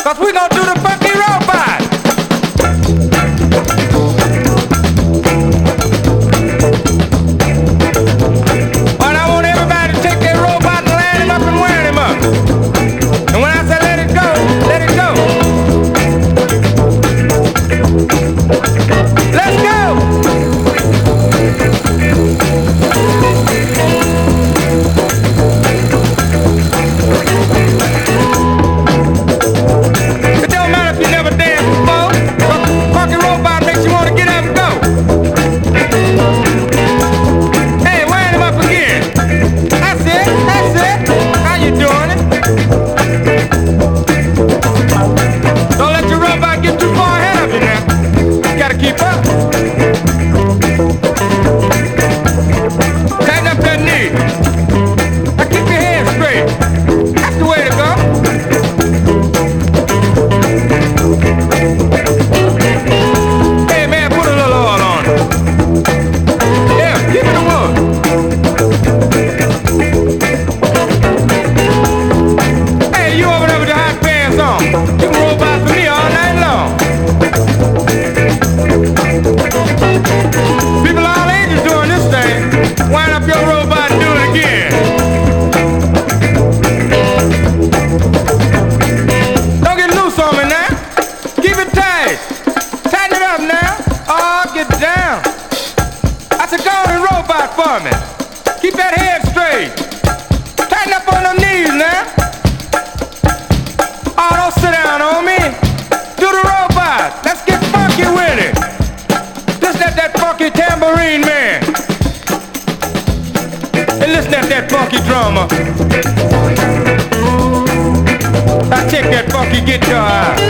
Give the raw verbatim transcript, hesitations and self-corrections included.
Cause we gonna do the funky robot. But I want everybody to take their robot and land him up and wear him up. And when I say let it go, let it go. Let's go. It don't matter if you never danced before. Funky robot makes you want to get up and go. Hey, wind him up again. That's it, that's it. How you doing it? Don't let your robot get too far ahead of you now. You gotta keep up. Tighten up that knee. Now keep your head straight. That's the way to go. Hey man, put a little oil on it. Yeah, keep it a one. Hey, you over there with your hot pants on. You can robot for me all night long. People all ages doing this thing. Wind up your robot and do it again. Don't get loose on me now. Keep it tight. Tighten it up now. Oh, get down. I said, go on and robot for me. Keep that head straight. Tighten up on them knees now. Oh, don't sit down on me. Do the robot. Let's get funky with it. Just let that funky tambourine man. And listen at that funky drummer. Now check that funky guitar out.